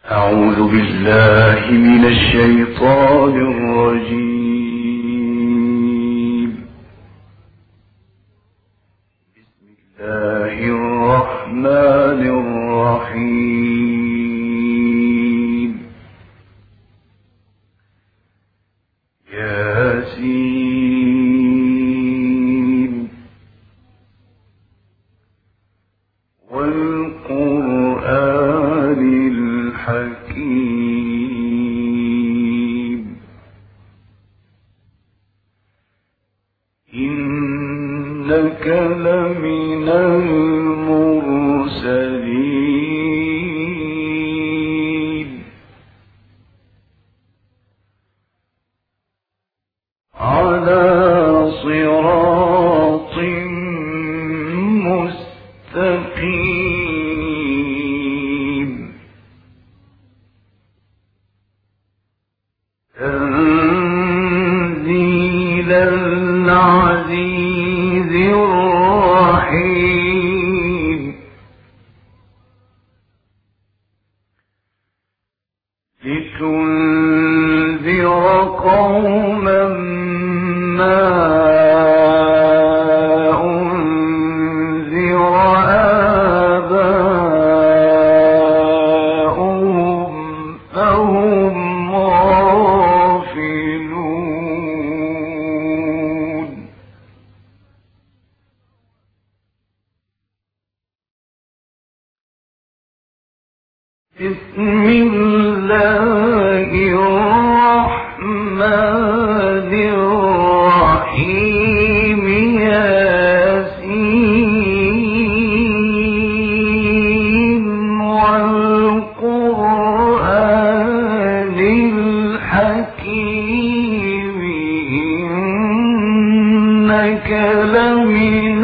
أعوذ بالله من الشيطان الرجيم. بسم الله الرحمن الرحيم. ياسين والقرآن الحكيم إنك لمن المرسلين على صراط مستقيم تنزيل العزيز الرحيم لتنذر قوما ما أنذر آباؤهم فهم غافلون بسم الله الرحمن الرحيم ياسين والقرآن الحكيم إنك لمن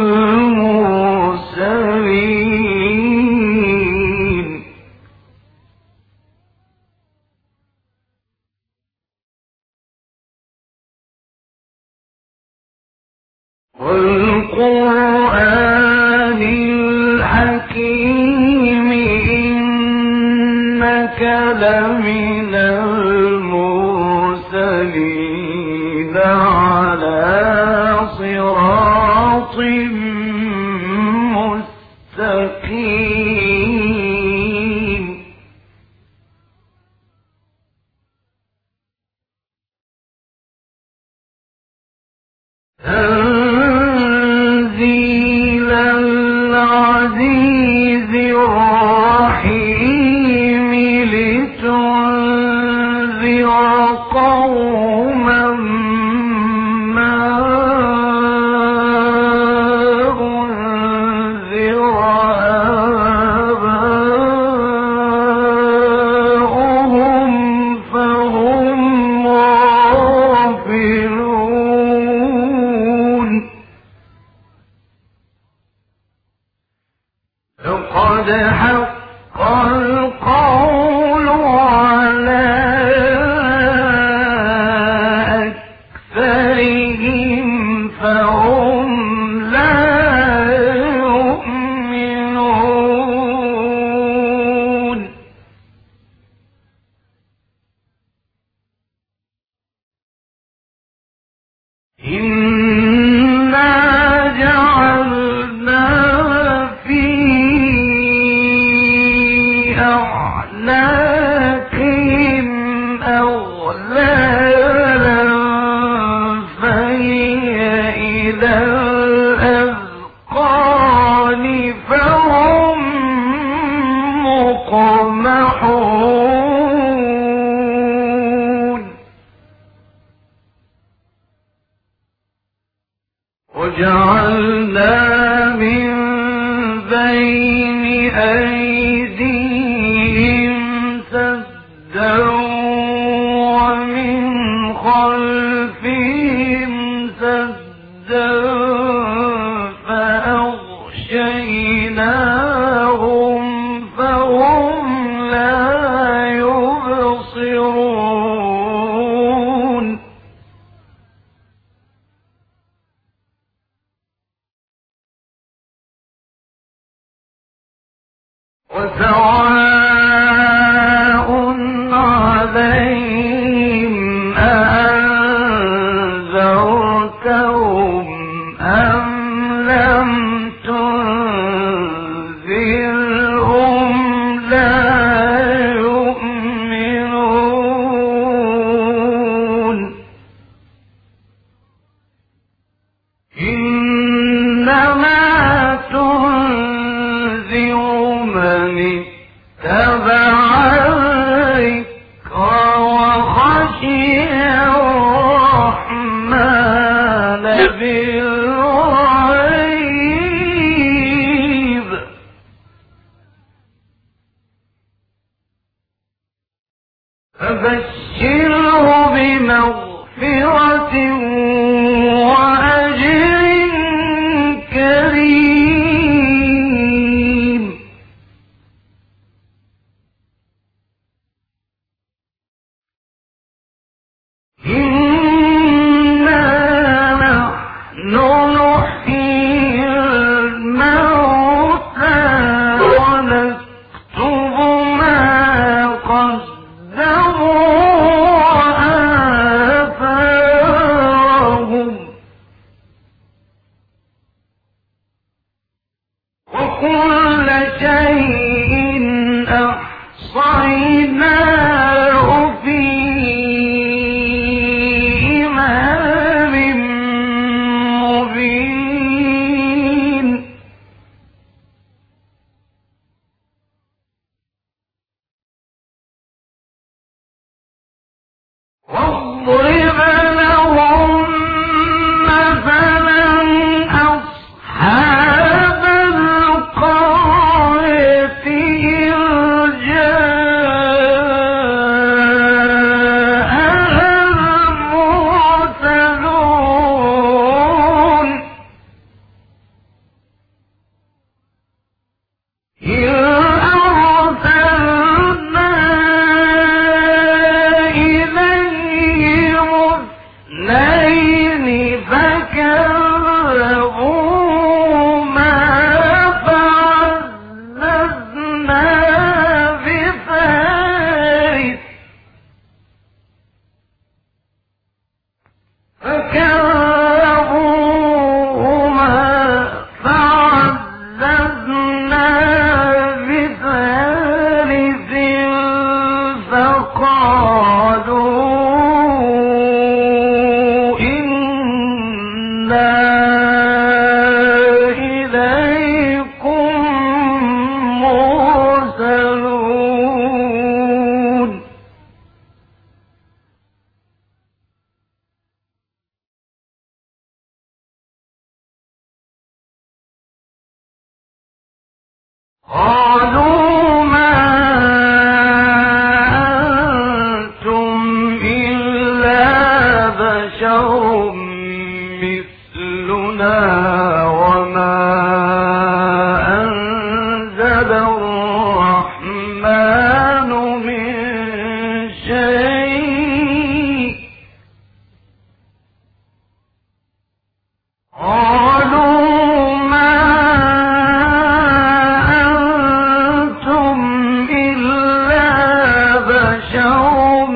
المرسلين والقرآن الحكيم إنك لمن المرسلين على صراط مستقيم تنزيل العزيز الرحيم لتنذر قوما ما أنذر آباؤهم فهم غافلون لقد حق القول على أكثرهم فهم لا يؤمنون إنا جعلنا في أعناقهم أغلالا فهي إلى الأذقان فهم مقمحون وجعلنا من بين أيديهم سدا ومن خلفهم سدا فأغشيناهم فهم لا يبصرون فبشره بمغفرة وأجر كريم. إنا نحن نحيي الموتى ونكتب ما قدموا وآثارهم وكل شيء أحصيناه في إمام مبين. واضرب لهم مثلا أصحاب القرية إذ جاءها المرسلون إذ أرسلنا إليهم اثنين فكذبوهما فعززنا بثالث فقالوا إنا إليكم مرسلون. قالوا ما أنتم إلا بشر مثلنا وما أنزل الرحمن من شيء. قالوا ما أنتم إلا بشر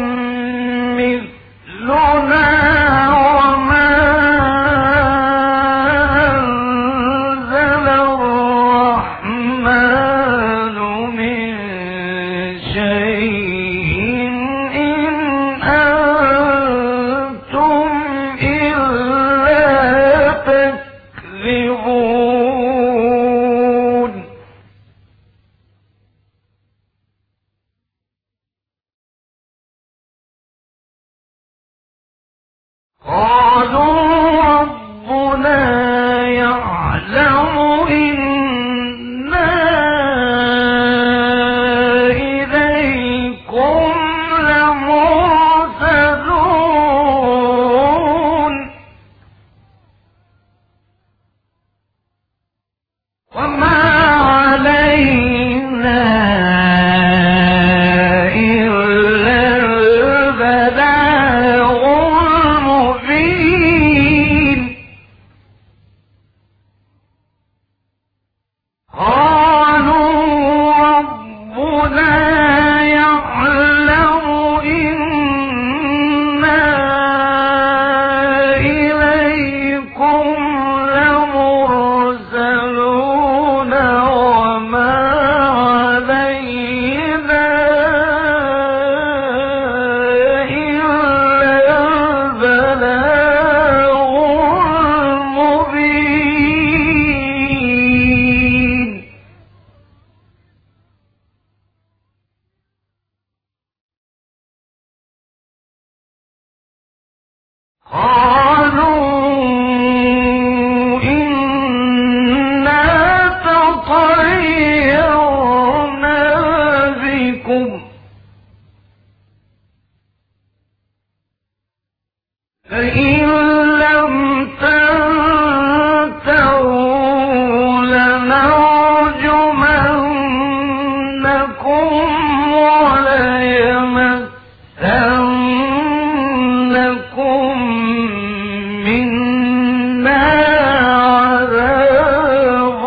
مثلنا وما أنزل الرحمن من شيء إن أنتم إلا تكذبون. قالوا ربنا يعلم إنا إليكم لمرسلون وما علينا إلا البلاغ المبين. قالوا إنا تطيرنا بكم فإن لم تنتهوا لنرجمنكم وليمسنكم منا عذاب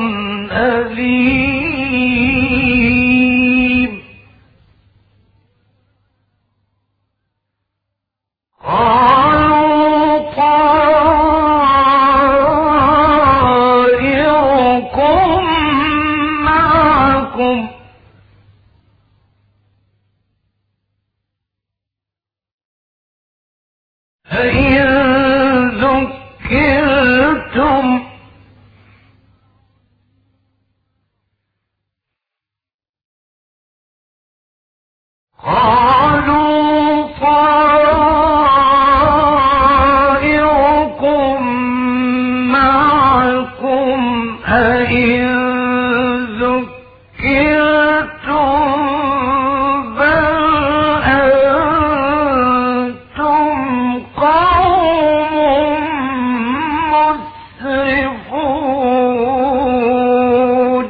أليم قالوا طائركم معكم فإن ذكرتم قالوا طائركم معكم أئن ذكرتم بل أنتم قوم مسرفون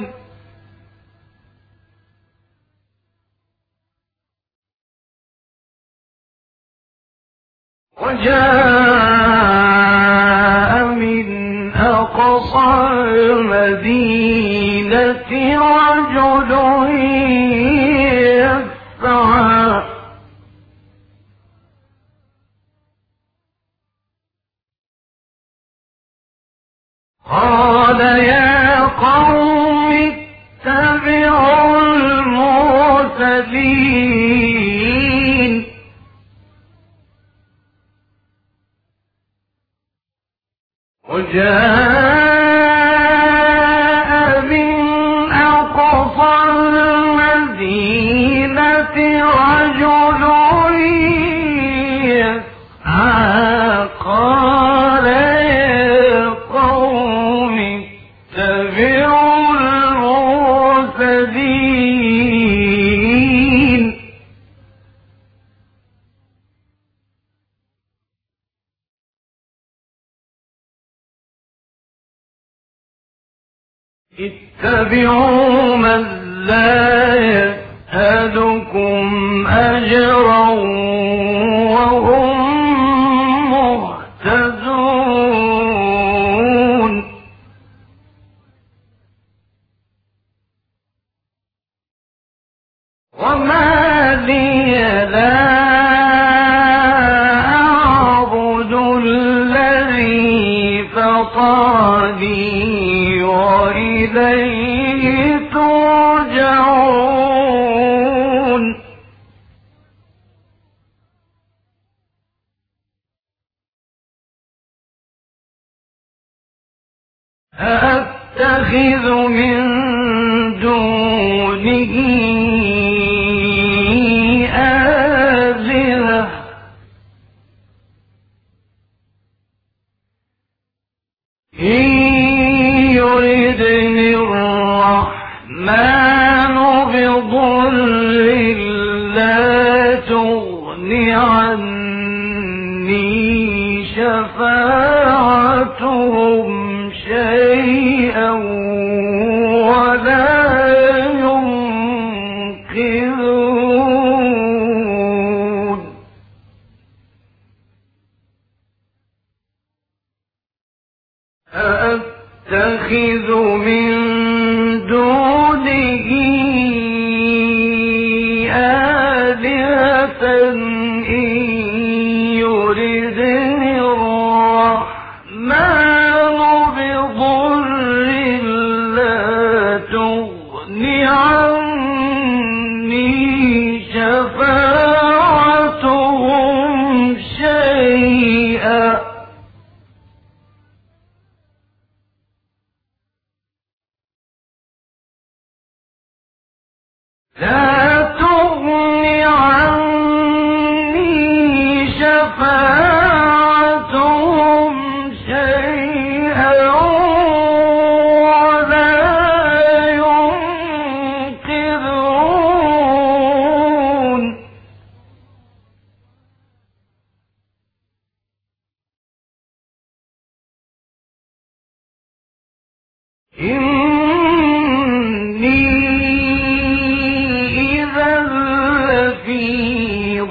وجاء من أقصى المدينة رجل يسعى قال يا قوم اتبعوا المرسلين وجاء من أقصى المدينة رجل يسعى قال يا قوم اتبعوا المرسلين اتبعوا من لا يسألكم أجرا وهم مهتدون وما لي لا أعبد الذي فطرني وإليه ترجعون أأتخذ من دونه آلهة إن يردني الرحمن بضر لا تغن عني شفاعتهم شيئا ولا ينقذون أأتخذ من دونه آلهة إن يردني الرحمن بضر لا تغن عني شفاعتهم شيئا لا تغن عني شفاعتهم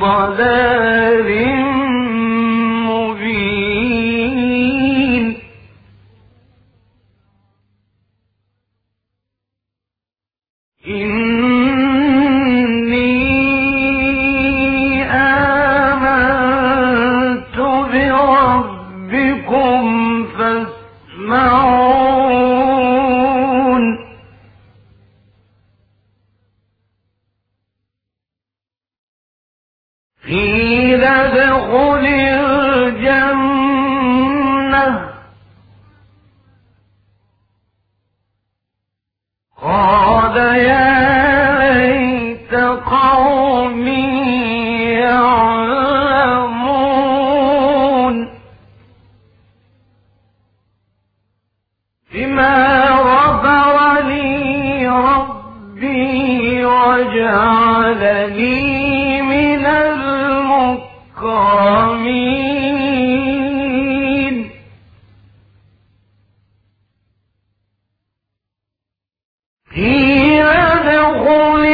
ضلال مبين إني آمنت بربكم فاسمعون قيل ادخل الجنة قال يا ليت قومي يعلمون بما غفر لي ربي وجعلني من المكرمين قيل ادخل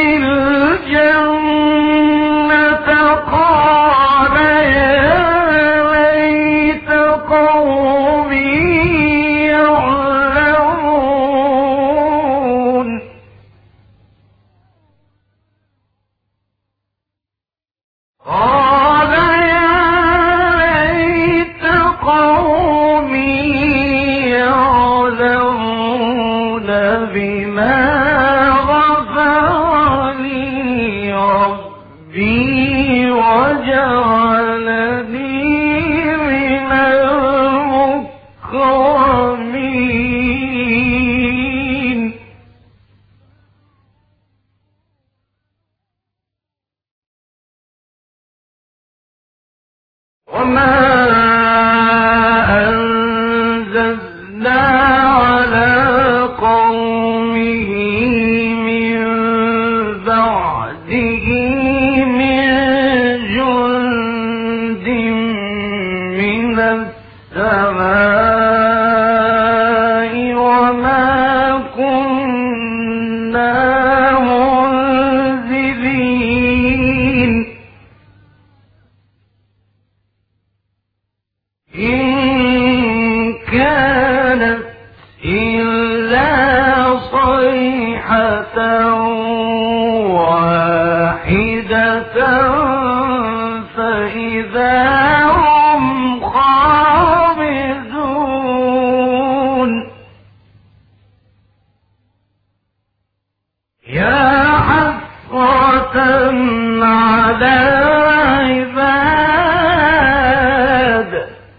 الجنة قال يا ليت قومي يعلمون قال يا ليت قومي يعلمون بما غفر لي ربي وجعلني من المكرمين وما أنزلنا على قومه من بعده من جند من السماء وما كنا منزلين إن كانت إلا صيحة واحدة فإذا هم خامدون يا حسرة على العباد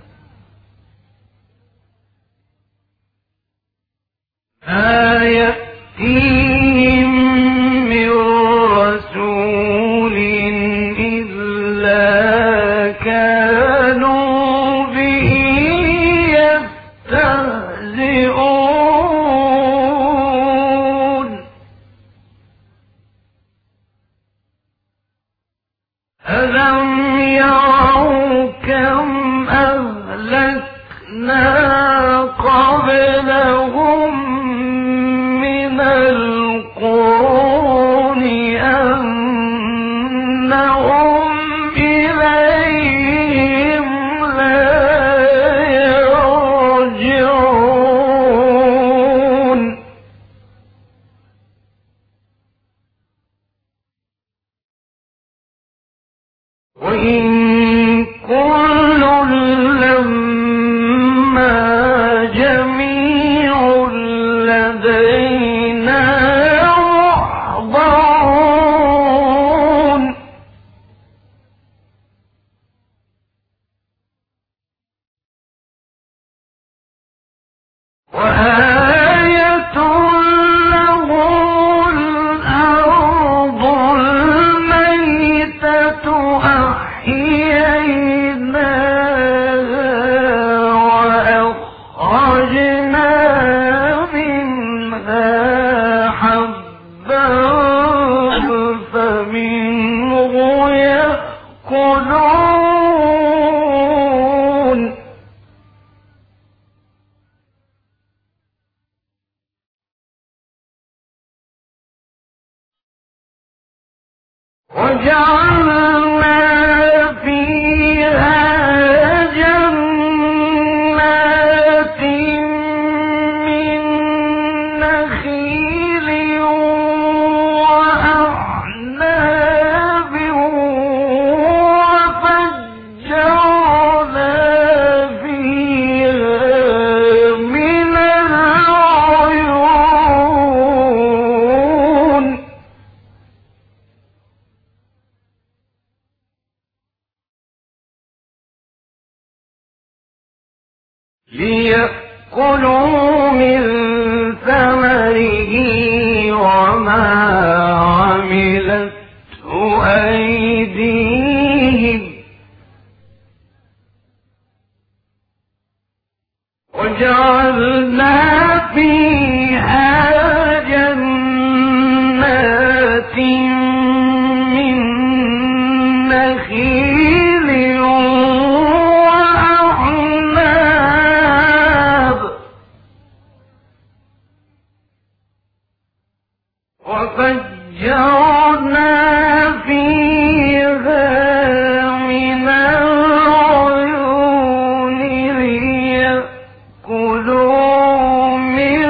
ما يأتيهم من رسول إلا كانوا به يستهزئون ألم يروا كم أهلكنا قبلهم من القرون أنهم إليهم لا يرجعون وإن كل لما جميع لدينا محضرون وآية لهم الأرض الميتة أحييناها وأخرجنا منها حبا فمنه يأكلون وجعلنا ليأكلوا من ثمره وما عملته أيديهم وجعلنا فيها جنات من نخيل وأعناب وفجرنا فيها من العيون ليأكلوا من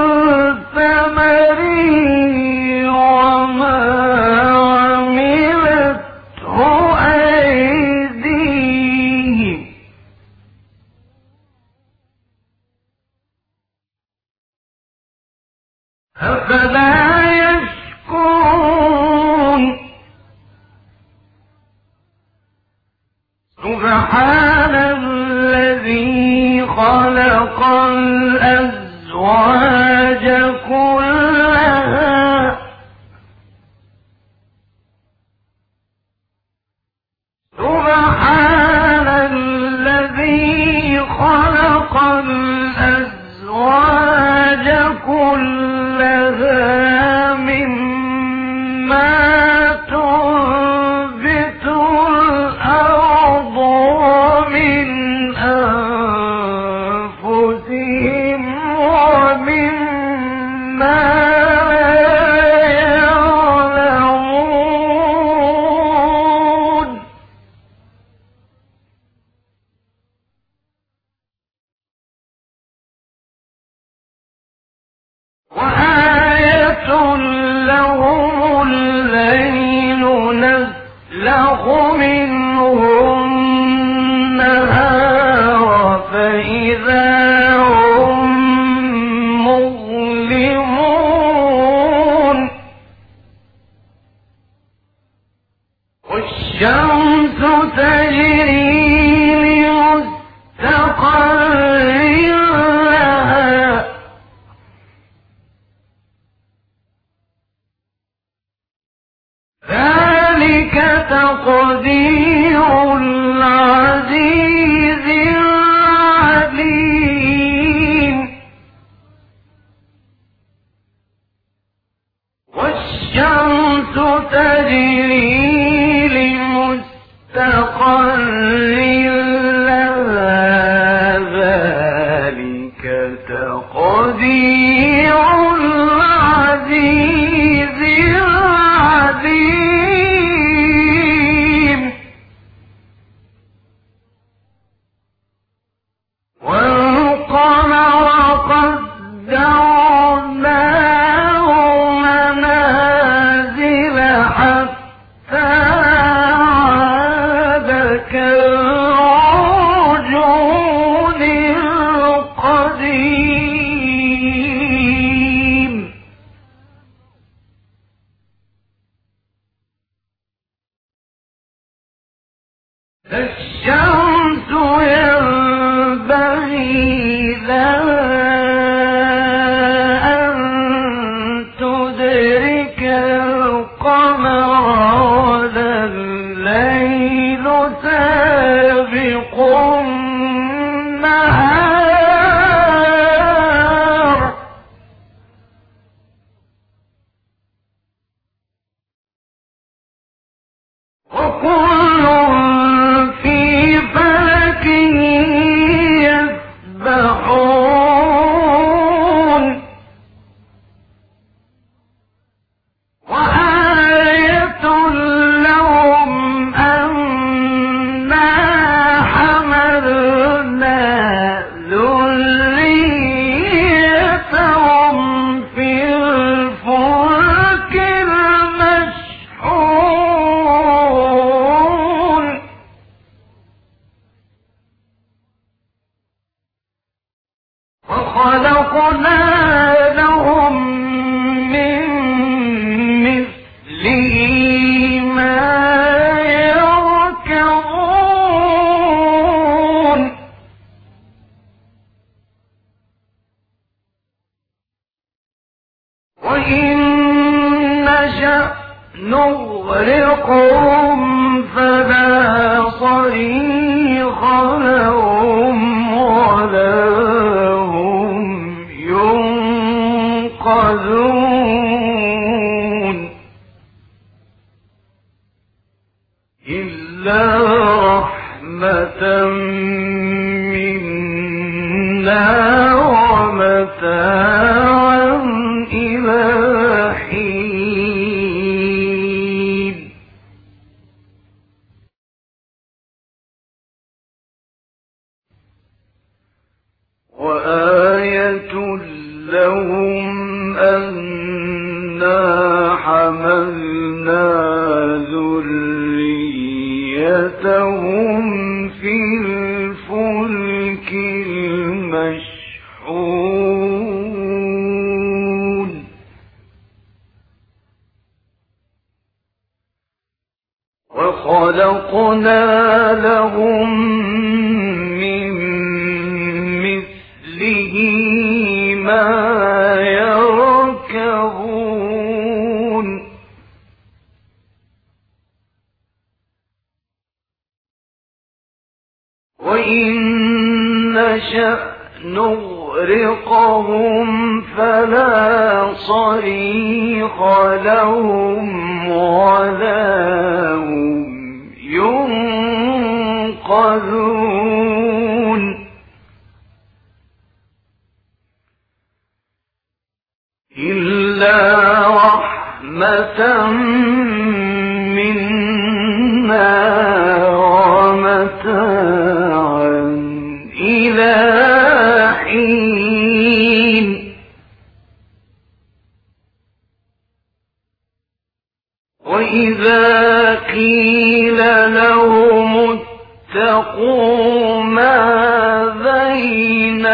ثمره وما عملته أيديهم أفلا يشكرون سبحان الذي خلق الأزواج كلها سبحان الذي خلق الأزواج كلها مما تنبت الأرض ومن أنفسهم ومما يعلمون وآية لهم الليل نسلخ منه النهار فإذا هم مظلمون والشمس تجري لمستقر لها ذلك تقدير العزيز العليم والشمس تجري لمستقر لها ذلك تقدير العزيز العليم والقمر قدرناه منازل حتى عاد كالعرجون القديم الشمس ينبغي لها أن تدرك القمر ولا الليل سابق النهار وكل في فلك يسبحون وآية لهم أنا حملنا ذريتهم في الفلك المشحون نغرقهم فلا صريخ لهم ولا هم ينقذون إلا رحمة منا ومتاعا إلى حين وآية لهم أنا حملنا ذريتهم في الفلك المشحون وخلقنا لهم من مثله ما يركبون وإن نشأ نغرقهم فلا صريخ لهم ولا هم ينقذون إلا رحمة منا ومتاعا إلى حين وإذا قيل لهم اتقوا ما بين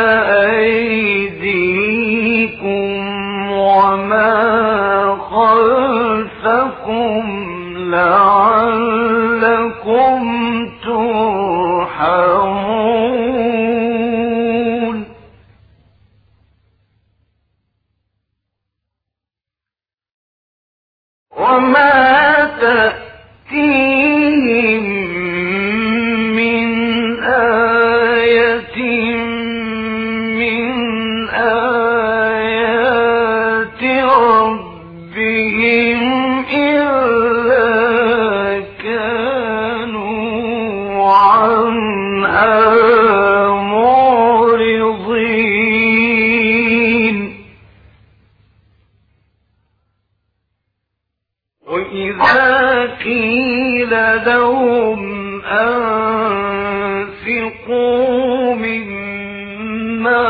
أيديكم وما خلفكم لعلكم ترحمون وما تأتيهم من آية من آيات ربهم إلا كانوا عنها معرضين وإذا قيل لهم أنفقوا مما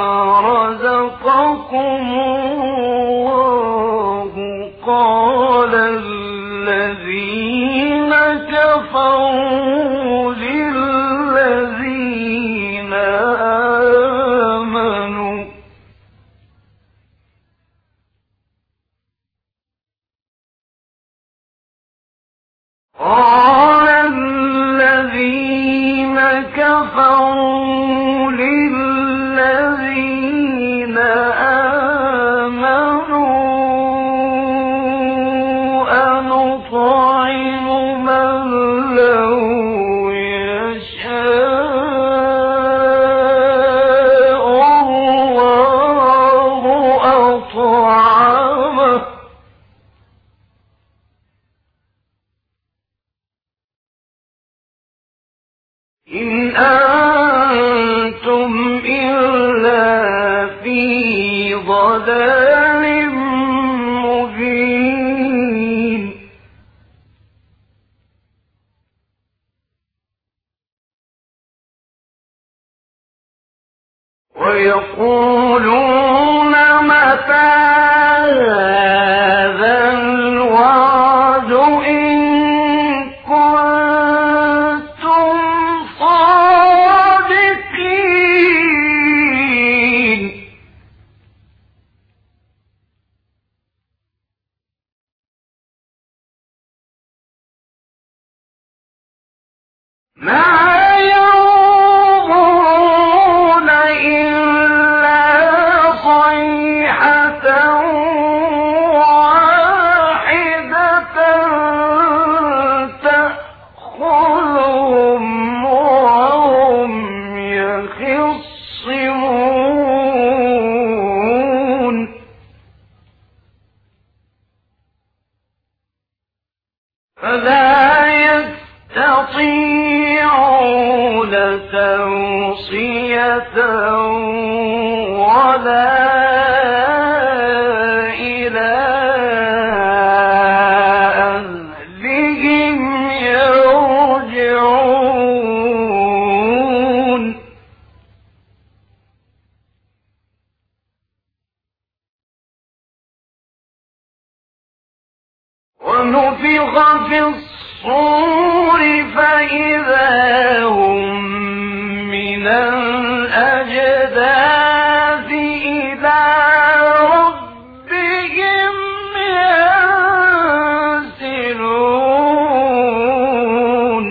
رزقكم الله قال الذين كفروا للذين آمنوا قال الذين كفروا للذين آمنوا أنطعم من لو يشاء الله أطعمه إن أنتم إلا في ضلال مبين ويقولون متى هذا الوعد إن كنتم صادقين ما ينظرون إلا صيحة واحدة فلا يستطيعون توصية ولا إلى أهلهم يرجعون ونفخ في الصور فإذا هم من الأجداث إلى ربهم ينسلون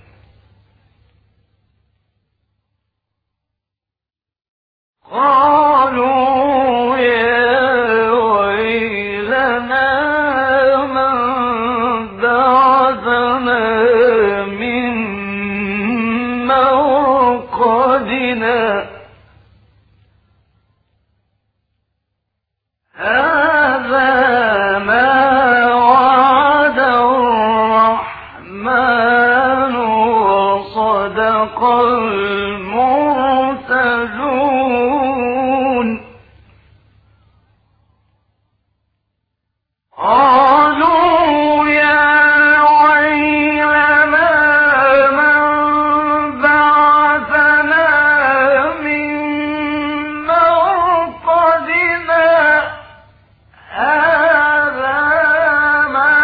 قالوا يا ويلنا من بعثنا من مرقدنا هذا ما وعد الرحمن وصدق المرسلون قالوا يا ويلنا من بعثنا من مرقدنا هذا ما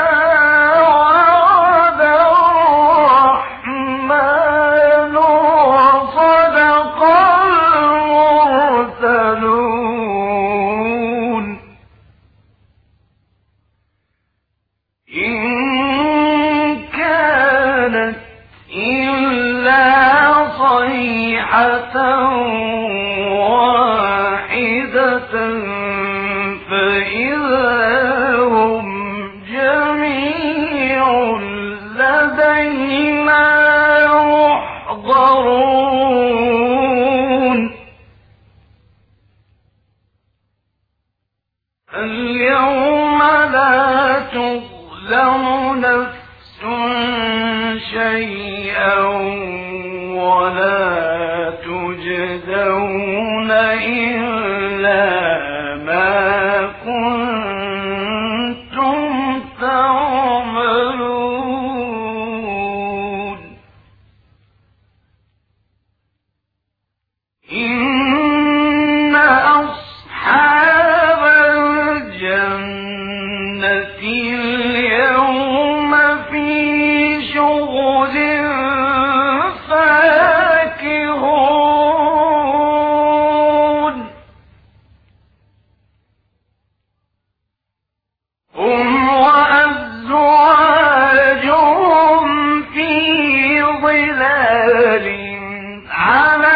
وعد الرحمن وصدق المرسلون إن كانت إلا صيحة واحدة فإذا هم جميع لدينا محضرون اليوم لا تظلم نفس شيئا ولا تجزون إلا ما كنتم تعملون إن أصحاب الجنة اليوم في شغل فاكهون هم وأزواجهم في ظلال على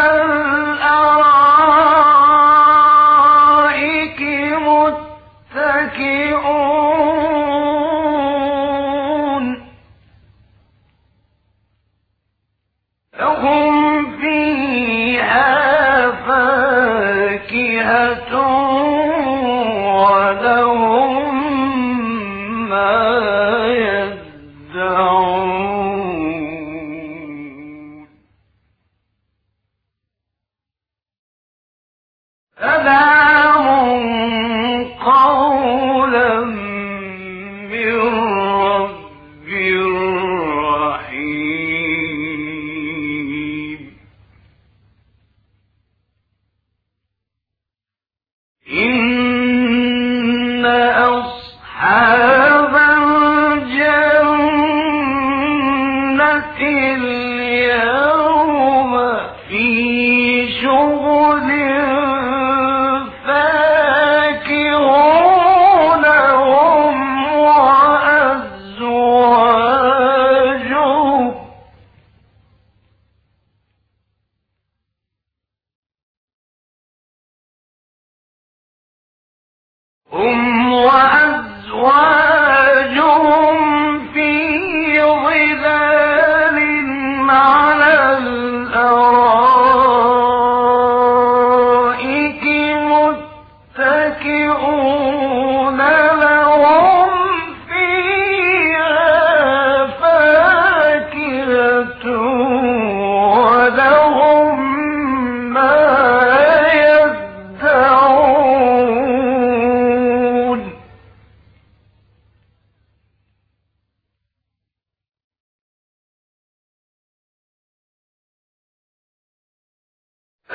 الأرائك متكئون لهم فيها فاكهة ولهم ما يدعون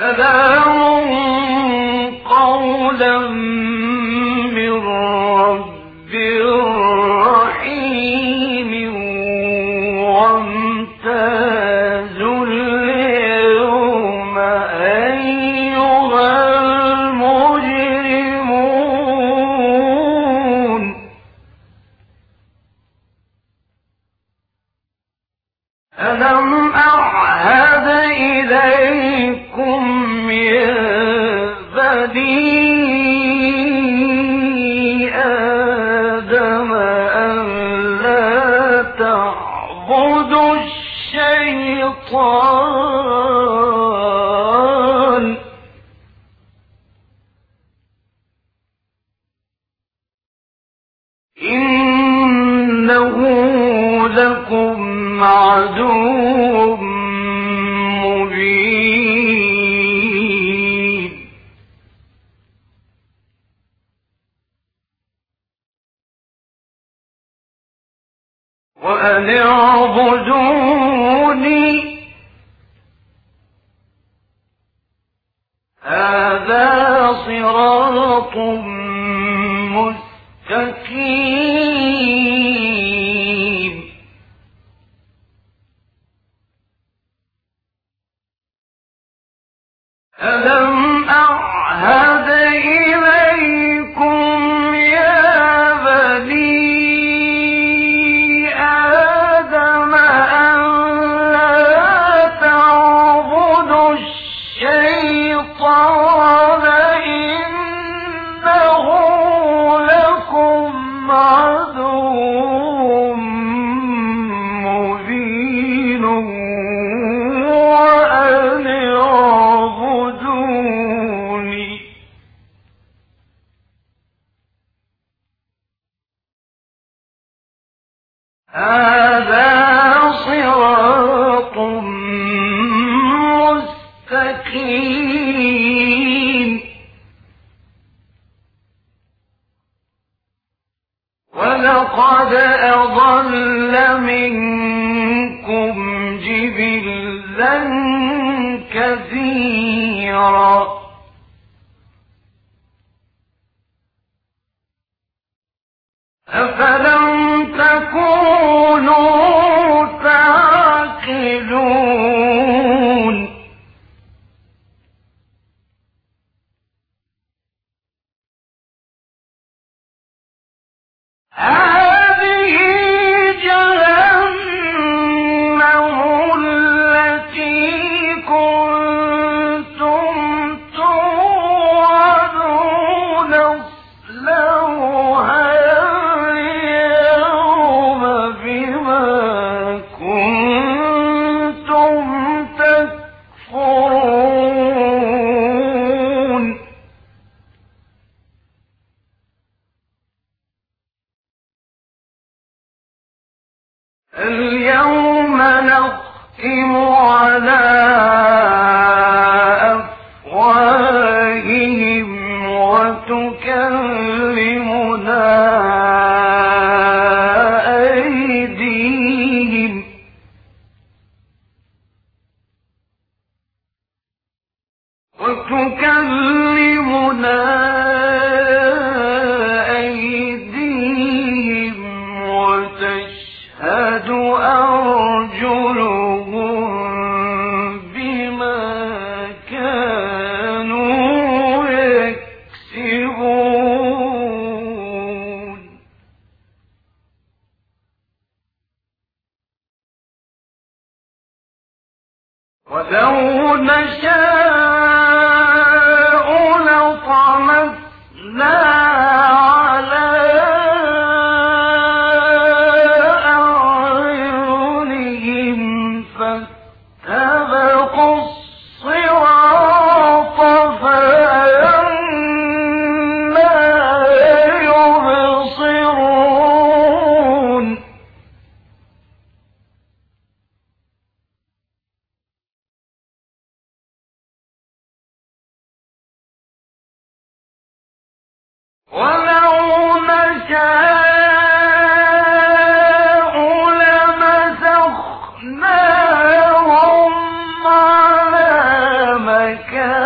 سلام قولا من رب رحيم وامتازوا اليوم أيها المجرمون ألم أعهد إليكم يا بني آدم أن لا تعبدوا الشيطان إنه لكم عدو مبين وأن اعبدوني هذا صراط مستقيم ألم أعهد إليكم يا بني آدم أن لا تعبدوا الشيطان إنه لكم عدو مبين وأن اعبدوني هذا صراط مستقيم ولقد أضل منكم جبلا كثيرا أفلم تكونوا تعقلون هذه جهنم التي كنتم توعدون اصلوها اليوم بما كنتم تكفرون اليوم نختم على أفواههم وتكلمنا أيديهم وتشهد أرجلهم بما كانوا يكسبون ولو نشاء لطمسنا على أعينهم فاستبقوا الصراط فأنى يبصرون ولو نشاء لمسخناهم على مكانتهم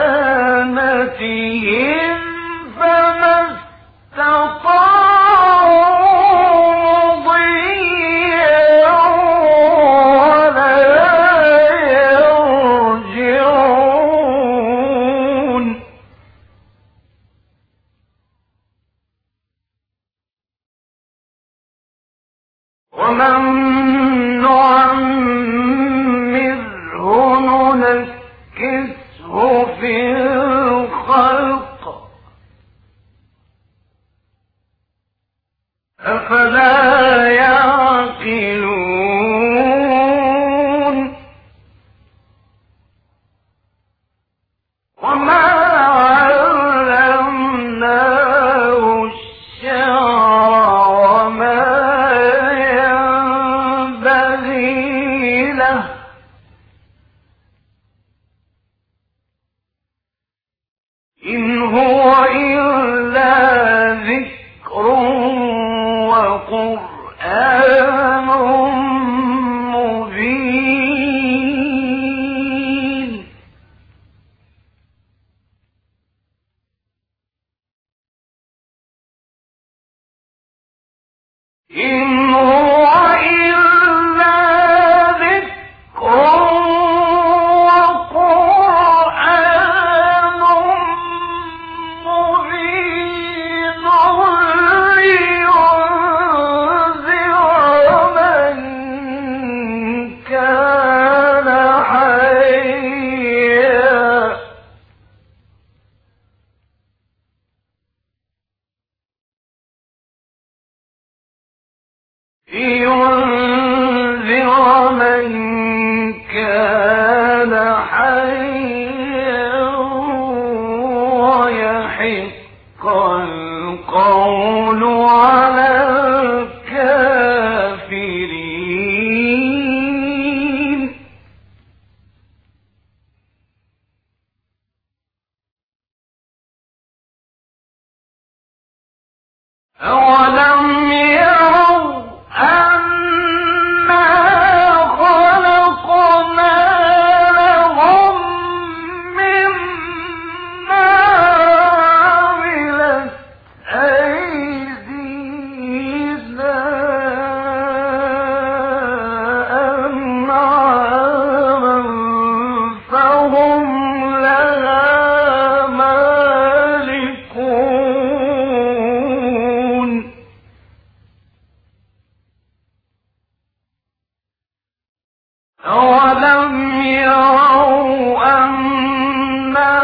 أولم يروا أنا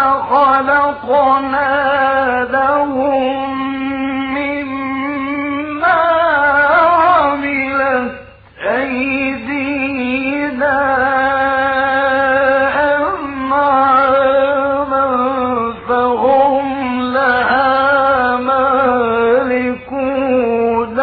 خلقنا لهم مما عملت أيدينا أنعاما فهم لها مالكون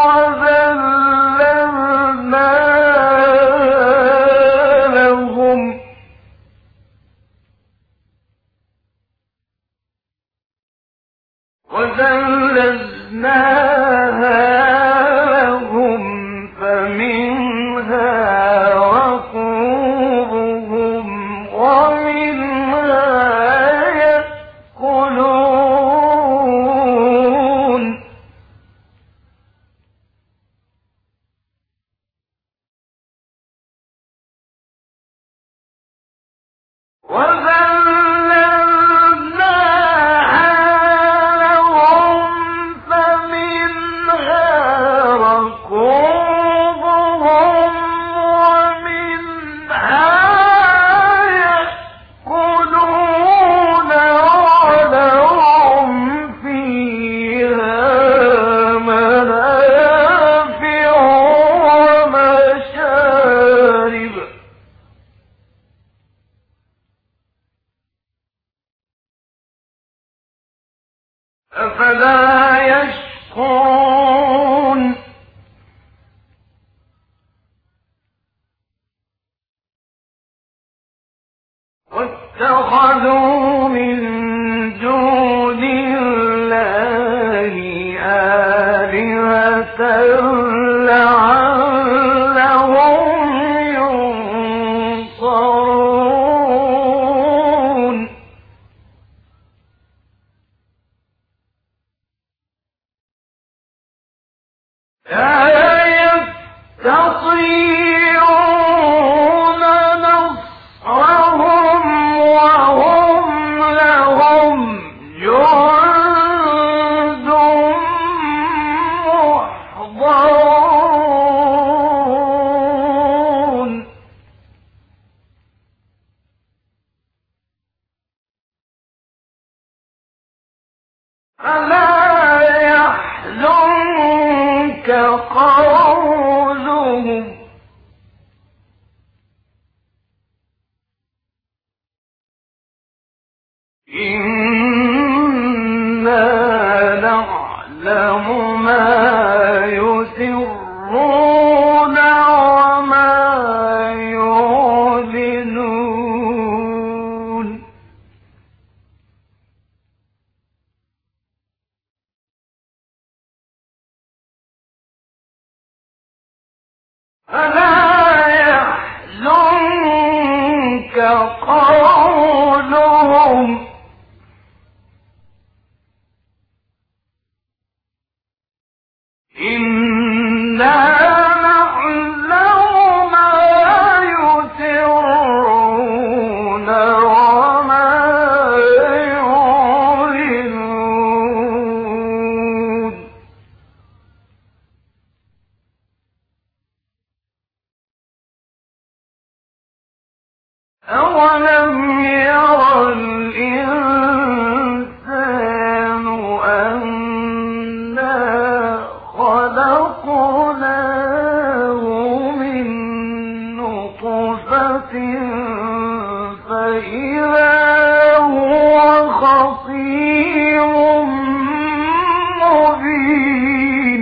وذللناها لهم فمنها ركوبهم ومنها يأكلون أفلا يشكرون واتخذوا من دون الله آلهة لعلهم ينصرون لا يستطيعون نصرهم وهم لهم جند محضرون فلا يحزنك قولهم إنا نعلم ما يسرون وما يعلنون فلا يحزنك قولهم إنا نعلم ما يسرون وما يعلنون أولم ير الإنسان أنا خلقناه من نطفة فإذا هو خصيم مبين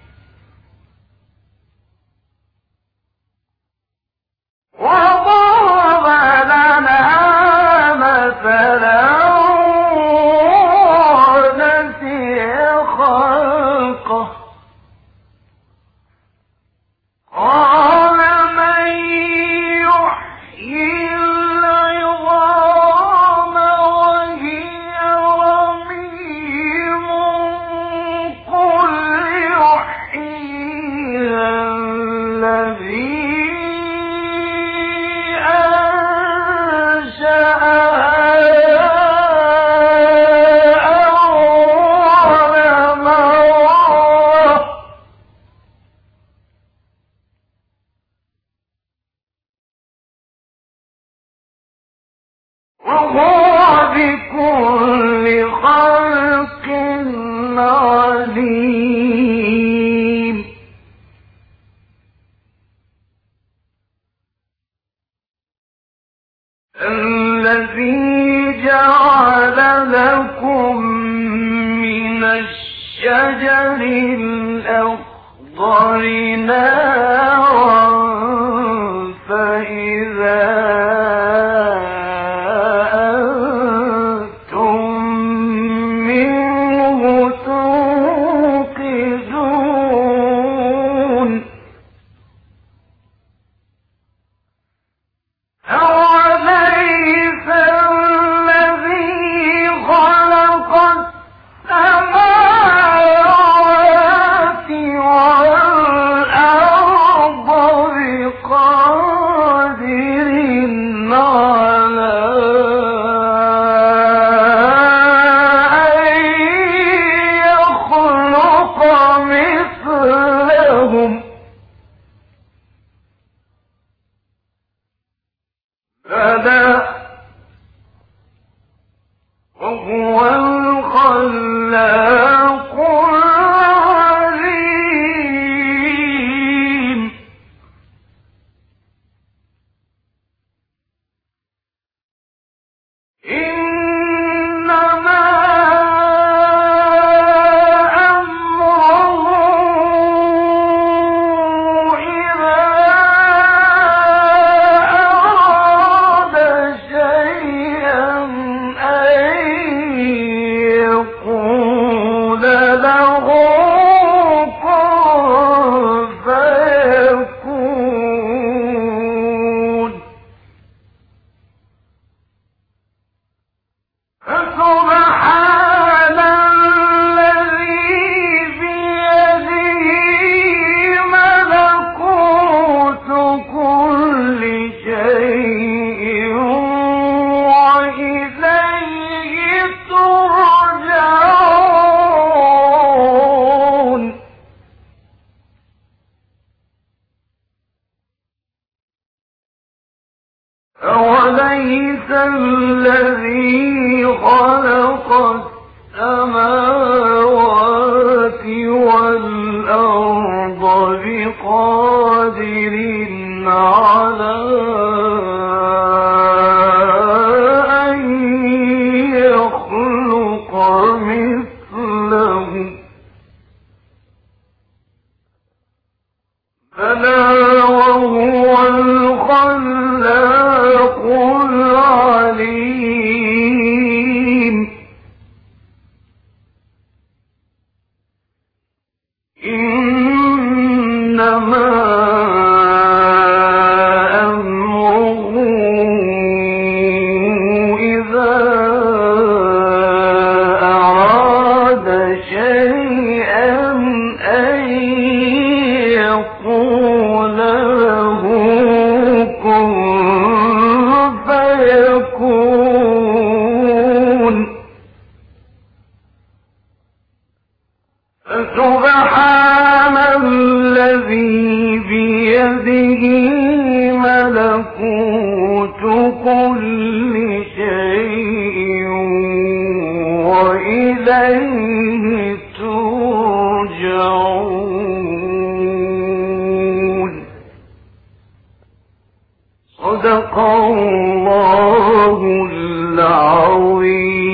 وضرب لنا مثلا ونسي خلقه قال من يحيي وهو بكل خلق عليم الذي جعل لكم من الشجر الأخضر نارا فإذا وهو الخلاق العليم إنما أوليس الذي خلق السماوات والأرض بقادر على أن يخلق مثلهم بلى وهو الخلاق العليم إنما أمره إذا أراد شيئا أن يقول له كن فيكون فسبحان الذي بيده ملكوت كل شيء وإليه ترجعون صدق الله العظيم